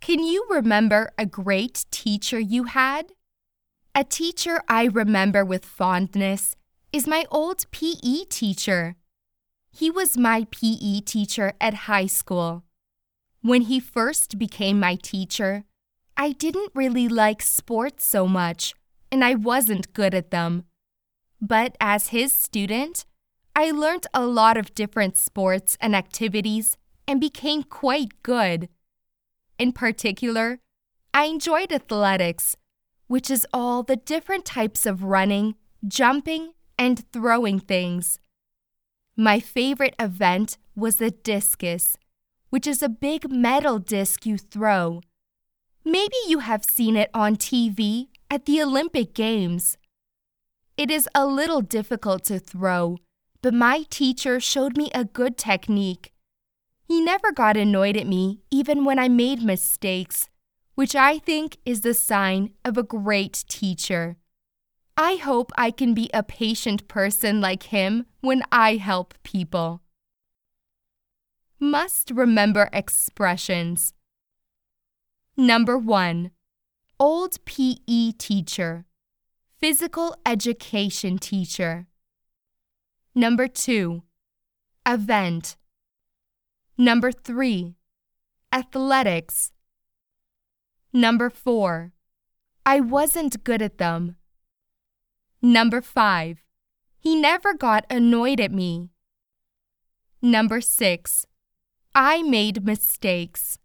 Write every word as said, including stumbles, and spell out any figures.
Can you remember a great teacher you had? A teacher I remember with fondness is my old P E teacher. He was my P E teacher at high school. When he first became my teacher, I didn't really like sports so much, and I wasn't good at them. But as his student, I learned a lot of different sports and activities and became quite good. In particular, I enjoyed athletics, which is all the different types of running, jumping, and throwing things. My favorite event was the discus, which is a big metal disc you throw. Maybe you have seen it on T V at the Olympic Games. It is a little difficult to throw, but my teacher showed me a good technique. He never got annoyed at me even when I made mistakes, which I think is the sign of a great teacher. I hope I can be a patient person like him when I help people. Must remember expressions. Number one, old P E teacher, physical education teacher. Number two, event. Number three, athletics. Number four, I wasn't good at them. Number five, he never got annoyed at me. Number six, I made mistakes.